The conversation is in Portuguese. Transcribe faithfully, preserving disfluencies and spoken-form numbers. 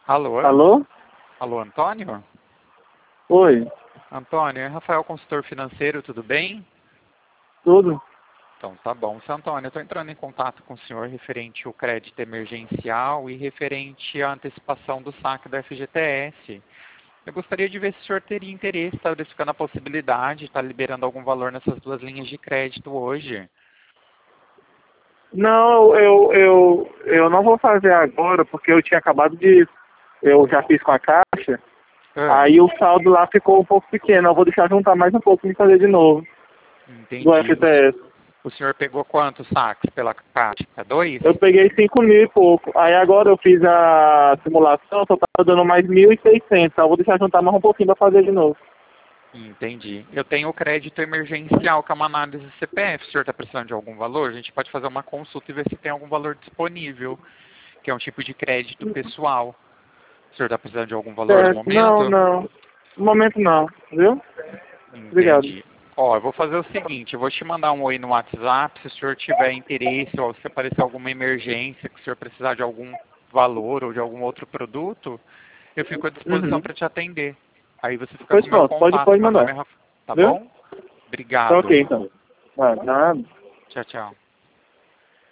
Alô? Alô? Alô, Antônio? Oi, Antônio, é Rafael, consultor financeiro, tudo bem? tudo? Então tá bom. Seu Antônio, eu estou entrando em contato com o senhor referente ao crédito emergencial e referente à antecipação do saque da F G T S. Eu gostaria de ver se o senhor teria interesse, está verificando a possibilidade de estar liberando algum valor nessas duas linhas de crédito hoje. Não, eu, eu, eu não vou fazer agora, porque eu tinha acabado de... Eu já fiz com a Caixa, Ah, aí o saldo lá ficou um pouco pequeno. Eu vou deixar juntar mais um pouco e fazer de novo, do entendi. O, s- F T S. o senhor pegou quantos saques pela Caixa? Dois? Eu peguei cinco mil e pouco. Aí agora eu fiz a simulação, só tava dando mais mil e seiscentos. Eu vou deixar juntar mais um pouquinho pra fazer de novo. Entendi. Eu tenho o crédito emergencial, que é uma análise C P F. O senhor está precisando de algum valor? A gente pode fazer uma consulta e ver se tem algum valor disponível, que é um tipo de crédito pessoal. O senhor está precisando de algum valor no Certo, não, momento? não. No momento não, viu? Obrigado. Entendi. Ó, eu vou fazer o seguinte, eu vou te mandar um oi no WhatsApp, se o senhor tiver interesse ou se aparecer alguma emergência, que o senhor precisar de algum valor ou de algum outro produto, eu fico à disposição Uhum. para te atender. Aí você fica Pois com o meu pronto, pode, contato, pode meu nome mandar, é Rafa, tá viu? bom? Tá Obrigado. ok então. Ah, nada. Tchau, tchau.